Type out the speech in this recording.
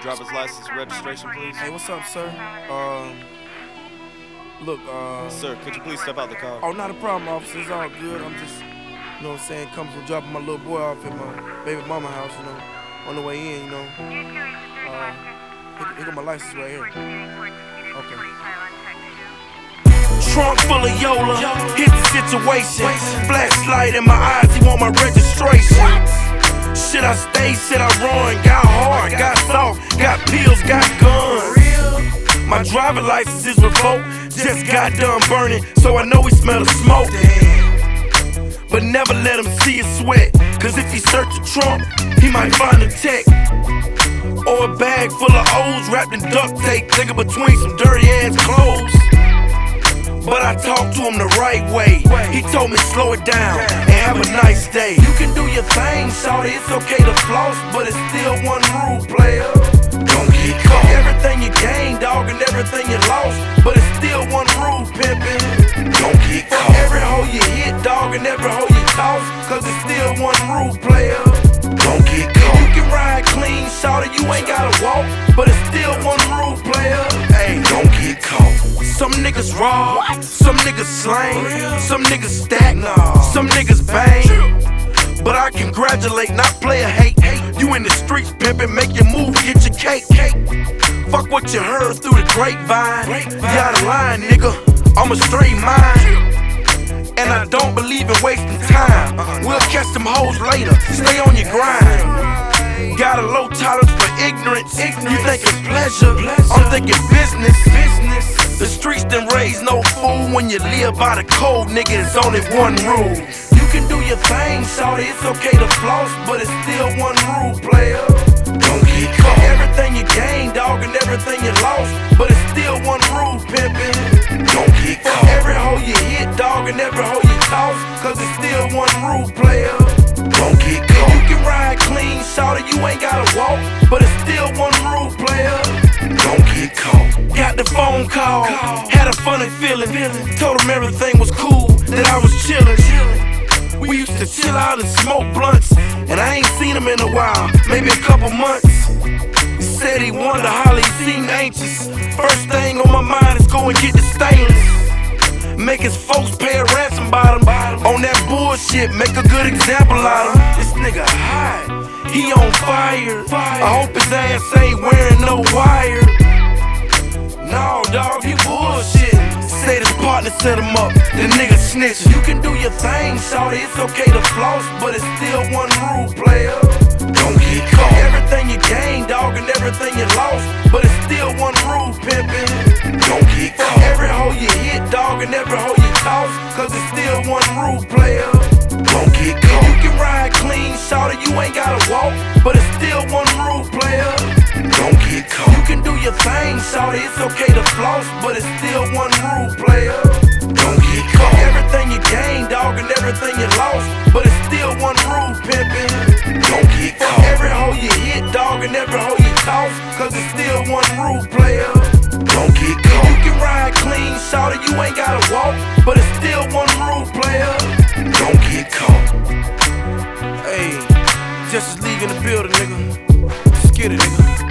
driver's license registration, please? Hey, what's up, sir? Look, Sir, could you please step out the car? Oh, not a problem, officer. It's all good. I'm just, you know what I'm saying, coming from dropping my little boy off at my baby mama house, you know, on the way in, you know. Here got my license right here. Okay. Trunk full of Yola, hit the situation. Flashlight in my eyes, he want my registration. Shit, I stayed, shit, I run. Got hard, got soft, got pills, got guns. My driver license is revoked, just got done burning, so I know he smell the smoke. But never let him see his sweat, cause if he search the trunk, he might find a tech. Or a bag full of O's wrapped in duct tape, nigga, between some dirty ass clothes. But I talked to him the right way. He told me slow it down and have a nice day. You can do your thing, shawty, it's okay to floss, but it's still one rule, player. Don't get caught. Everything you gained, dog, and everything you lost, but it's still one rule, pimpin'. Don't get caught. Every hoe you hit, dog, and every hoe you toss, cause it's still one rule, player. Don't get caught. You can ride clean, shawty, you ain't gotta walk, but it's still one rule, player. Hey, don't get caught. Some niggas rob, some niggas slang, some niggas stack, some niggas bang. But I congratulate, not player hate. You in the streets pimpin', make your move, get your cake. Fuck what you heard through the grapevine. You out of line, nigga, I'm a straight mind. And I don't believe in wasting time. We'll catch them hoes later, stay on your grind. Got a low tolerance for ignorance. You thinking pleasure, I'm thinking business. The streets done raise no fool. When you live by the code, nigga, it's only one rule. You can do your thing, shawty, it's okay to floss, but it's still one rule, player. Don't get caught. Everything you gained, dog, and everything you lost, but it's still one rule, pimpin'. Don't get caught. Every hoe you hit, dog, and every hoe you toss, cause it's still one rule, player. Don't get caught. You can ride clean, shawty, you ain't gotta walk, but it's still one rule, player. Don't get caught. Got the phone call, had a funny feeling. Told him everything was cool, that I was chillin'. We used to chill out and smoke blunts, and I ain't seen him in a while, maybe a couple months. He said he wondered how he seemed anxious. First thing on my mind is go and get the stainless. Make his folks pay a ransom bottom. On that bullshit, make a good example out of him. This nigga hot, he on fire. I hope his ass ain't wearing no wire. No, dog, he bullshit. Say his partner set him up, the nigga snitchin'. You can do your thing, shawty, it's okay to floss, but it's still one rule, player. Don't get caught. Everything you gained, dog, and everything you lost, but it's still one rule, pimpin'. Don't get caught. Every hoe you hit, dog, and every hoe you toss, cause it's still one rule, player. Don't get caught. You can ride clean, shawty, you ain't gotta walk, but it's still one rule, player. Don't get caught. You can do your thing, shawty, it's okay to floss, but it's still one rule, player. Don't get caught. Everything you gained, dog, and everything you lost, but it's still one rule, pimpin'. Don't get caught. Every hoe you hit, dog, and every hoe you toss, cause it's still one rule, player. Don't get caught. You can ride clean, shawty, you ain't gotta walk, but it's still one rule, player. Don't get caught. Hey, just leaving the building, nigga. Just get it, nigga.